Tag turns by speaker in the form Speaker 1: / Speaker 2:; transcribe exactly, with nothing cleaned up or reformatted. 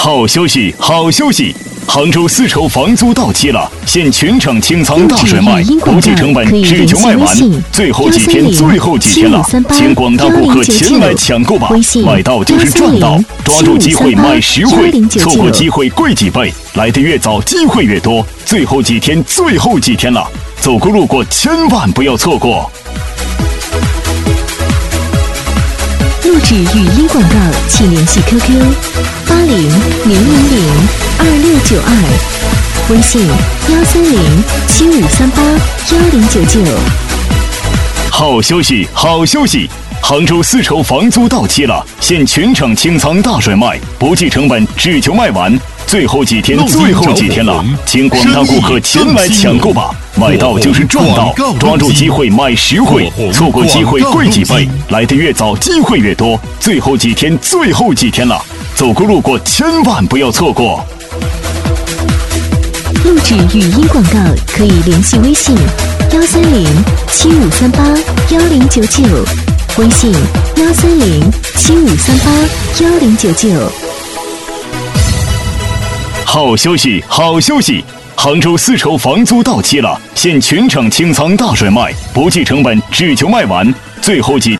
Speaker 1: 好消息，好消息！杭州丝绸房租到期了，现全场清仓大甩卖，不计成本，只求卖完。最后几天，最后几天了，请广大顾客前来抢购吧！买到就是赚到，抓住机会买实惠，错过机会贵几倍。来得越早，机会越多。最后几天，最后几天了，走过路过千万不要错过。
Speaker 2: 录制语音广告，请联系 Q Q 八零零零零二六九二，微信幺三零七五三八幺零九九。
Speaker 1: 好消息，好消息！杭州丝绸房租到期了，现全场清仓大甩卖，不计成本，只求卖完。最后几天，最后几天了，请广大顾客前来抢购吧！买到就是赚到，抓住机会买实惠，错过机会贵几倍。来得越早，机会越多。最后几天，最后几天了，走过路过千万不要错过。
Speaker 2: 录制语音广告可以联系微信幺三零七五三八幺零九九，微信幺三零七五三八幺零九九。
Speaker 1: 好消息，好消息！杭州丝绸房租到期了，现全场清仓大甩卖，不计成本，只求卖完。最后几